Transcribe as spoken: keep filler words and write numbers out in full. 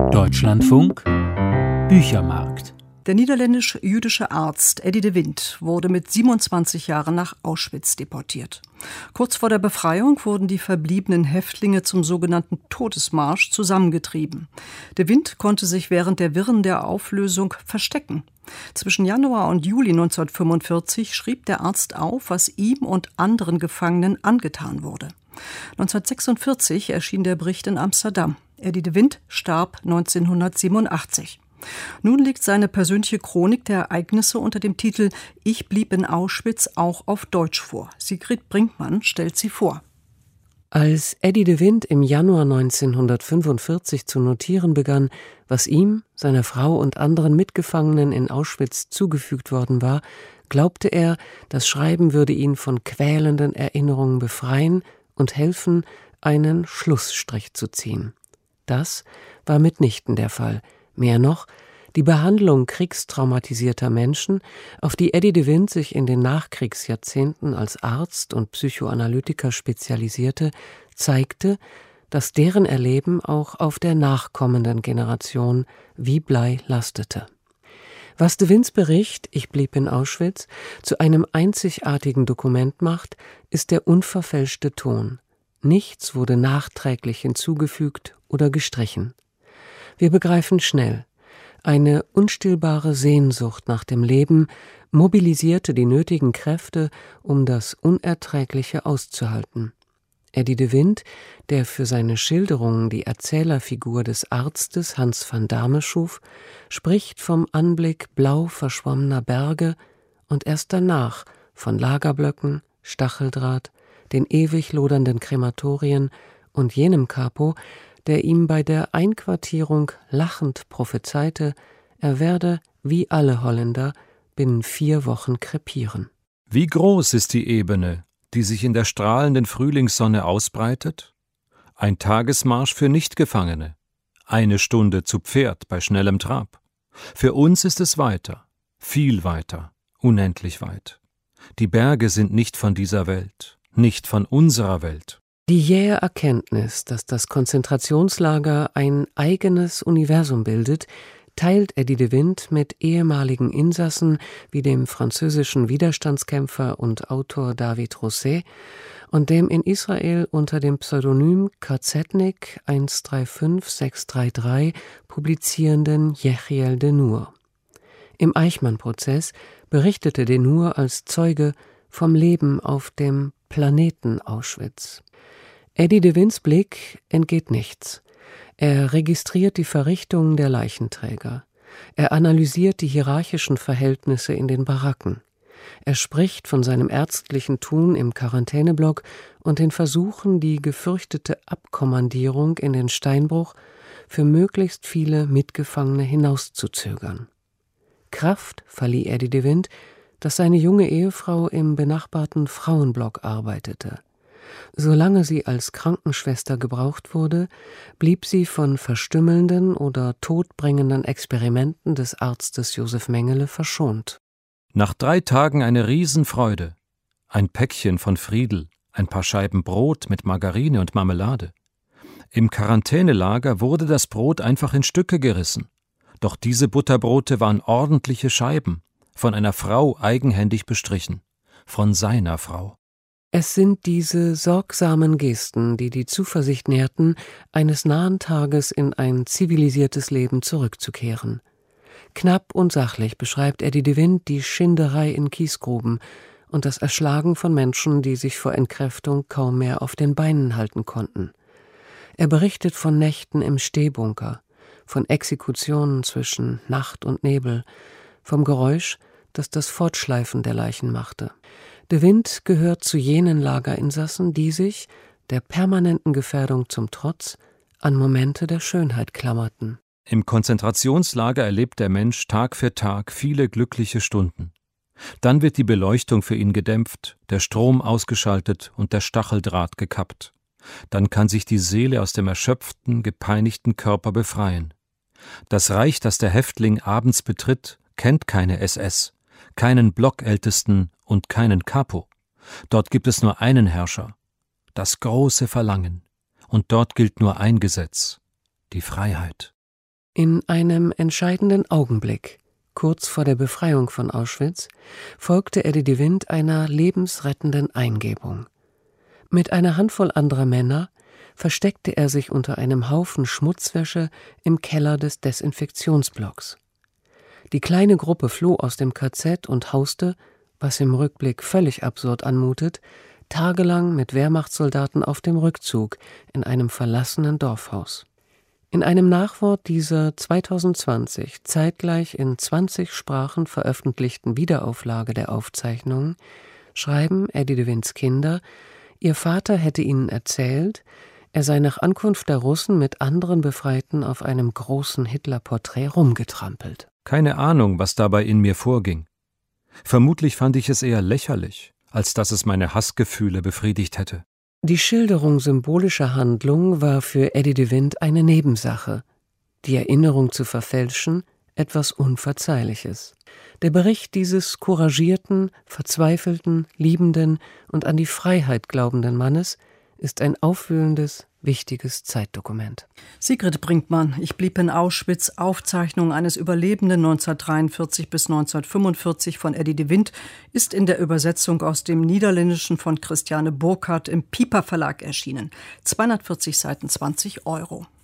Deutschlandfunk Büchermarkt. Der niederländisch-jüdische Arzt Eddie de Wint wurde mit siebenundzwanzig Jahren nach Auschwitz deportiert. Kurz vor der Befreiung wurden die verbliebenen Häftlinge zum sogenannten Todesmarsch zusammengetrieben. De Wint konnte sich während der Wirren der Auflösung verstecken. Zwischen Januar und Juli neunzehnhundertfünfundvierzig schrieb der Arzt auf, was ihm und anderen Gefangenen angetan wurde. neunzehnhundertsechsundvierzig erschien der Bericht in Amsterdam. Eddie de Wint starb neunzehnhundertsiebenundachtzig. Nun liegt seine persönliche Chronik der Ereignisse unter dem Titel »Ich blieb in Auschwitz« auch auf Deutsch vor. Sigrid Brinkmann stellt sie vor. Als Eddie de Wint im Januar neunzehnhundertfünfundvierzig zu notieren begann, was ihm, seiner Frau und anderen Mitgefangenen in Auschwitz zugefügt worden war, glaubte er, das Schreiben würde ihn von quälenden Erinnerungen befreien und helfen, einen Schlussstrich zu ziehen. Das war mitnichten der Fall. Mehr noch, die Behandlung kriegstraumatisierter Menschen, auf die Eddie de Wint sich in den Nachkriegsjahrzehnten als Arzt und Psychoanalytiker spezialisierte, zeigte, dass deren Erleben auch auf der nachkommenden Generation wie Blei lastete. Was de Wints Bericht »Ich blieb in Auschwitz« zu einem einzigartigen Dokument macht, ist der unverfälschte Ton. Nichts wurde nachträglich hinzugefügt oder gestrichen. Wir begreifen schnell, eine unstillbare Sehnsucht nach dem Leben mobilisierte die nötigen Kräfte, um das Unerträgliche auszuhalten. Eddie de Wint, der für seine Schilderungen die Erzählerfigur des Arztes Hans van Damme schuf, spricht vom Anblick blau verschwommener Berge und erst danach von Lagerblöcken, Stacheldraht, den ewig lodernden Krematorien und jenem Capo, der ihm bei der Einquartierung lachend prophezeite, er werde, wie alle Holländer, binnen vier Wochen krepieren. Wie groß ist die Ebene, die sich in der strahlenden Frühlingssonne ausbreitet? Ein Tagesmarsch für Nichtgefangene, eine Stunde zu Pferd bei schnellem Trab. Für uns ist es weiter, viel weiter, unendlich weit. Die Berge sind nicht von dieser Welt, nicht von unserer Welt. Die jähe Erkenntnis, dass das Konzentrationslager ein eigenes Universum bildet, teilt Eddie de Wint mit ehemaligen Insassen wie dem französischen Widerstandskämpfer und Autor David Rosset und dem in Israel unter dem Pseudonym Kazetnik eins drei fünf sechs drei drei publizierenden Yechiel Denur. Im Eichmann-Prozess berichtete Denur als Zeuge vom Leben auf dem Planeten Auschwitz. Eddie de Wints Blick entgeht nichts. Er registriert die Verrichtungen der Leichenträger. Er analysiert die hierarchischen Verhältnisse in den Baracken. Er spricht von seinem ärztlichen Tun im Quarantäneblock und den Versuchen, die gefürchtete Abkommandierung in den Steinbruch für möglichst viele Mitgefangene hinauszuzögern. Kraft verlieh Eddie de Wint, dass seine junge Ehefrau im benachbarten Frauenblock arbeitete. Solange sie als Krankenschwester gebraucht wurde, blieb sie von verstümmelnden oder todbringenden Experimenten des Arztes Josef Mengele verschont. Nach drei Tagen eine Riesenfreude. Ein Päckchen von Friedel, ein paar Scheiben Brot mit Margarine und Marmelade. Im Quarantänelager wurde das Brot einfach in Stücke gerissen. Doch diese Butterbrote waren ordentliche Scheiben, von einer Frau eigenhändig bestrichen, von seiner Frau. Es sind diese sorgsamen Gesten, die die Zuversicht nährten, eines nahen Tages in ein zivilisiertes Leben zurückzukehren. Knapp und sachlich beschreibt Eddie de Wint die Schinderei in Kiesgruben und das Erschlagen von Menschen, die sich vor Entkräftung kaum mehr auf den Beinen halten konnten. Er berichtet von Nächten im Stehbunker, von Exekutionen zwischen Nacht und Nebel, vom Geräusch, das das Fortschleifen der Leichen machte. De Wint gehört zu jenen Lagerinsassen, die sich, der permanenten Gefährdung zum Trotz, an Momente der Schönheit klammerten. Im Konzentrationslager erlebt der Mensch Tag für Tag viele glückliche Stunden. Dann wird die Beleuchtung für ihn gedämpft, der Strom ausgeschaltet und der Stacheldraht gekappt. Dann kann sich die Seele aus dem erschöpften, gepeinigten Körper befreien. Das Reich, das der Häftling abends betritt, kennt keine S S, keinen Blockältesten und keinen Capo. Dort gibt es nur einen Herrscher, das große Verlangen. Und dort gilt nur ein Gesetz, die Freiheit. In einem entscheidenden Augenblick, kurz vor der Befreiung von Auschwitz, folgte Eddie de Wint einer lebensrettenden Eingebung. Mit einer Handvoll anderer Männer versteckte er sich unter einem Haufen Schmutzwäsche im Keller des Desinfektionsblocks. Die kleine Gruppe floh aus dem K Z und hauste, was im Rückblick völlig absurd anmutet, tagelang mit Wehrmachtssoldaten auf dem Rückzug in einem verlassenen Dorfhaus. In einem Nachwort dieser zweitausendzwanzig zeitgleich in zwanzig Sprachen veröffentlichten Wiederauflage der Aufzeichnungen schreiben Eddie de Wints Kinder, ihr Vater hätte ihnen erzählt, er sei nach Ankunft der Russen mit anderen Befreiten auf einem großen Hitlerporträt rumgetrampelt. Keine Ahnung, was dabei in mir vorging. Vermutlich fand ich es eher lächerlich, als dass es meine Hassgefühle befriedigt hätte. Die Schilderung symbolischer Handlung war für Eddie de Wint eine Nebensache. Die Erinnerung zu verfälschen, etwas Unverzeihliches. Der Bericht dieses couragierten, verzweifelten, liebenden und an die Freiheit glaubenden Mannes ist ein aufwühlendes, wichtiges Zeitdokument. Sigrid Brinkmann, Ich blieb in Auschwitz, Aufzeichnung eines Überlebenden neunzehnhundertdreiundvierzig bis neunzehnhundertfünfundvierzig von Eddie de Wint, ist in der Übersetzung aus dem Niederländischen von Christiane Burkhardt im Piper Verlag erschienen. zweihundertvierzig Seiten, zwanzig Euro.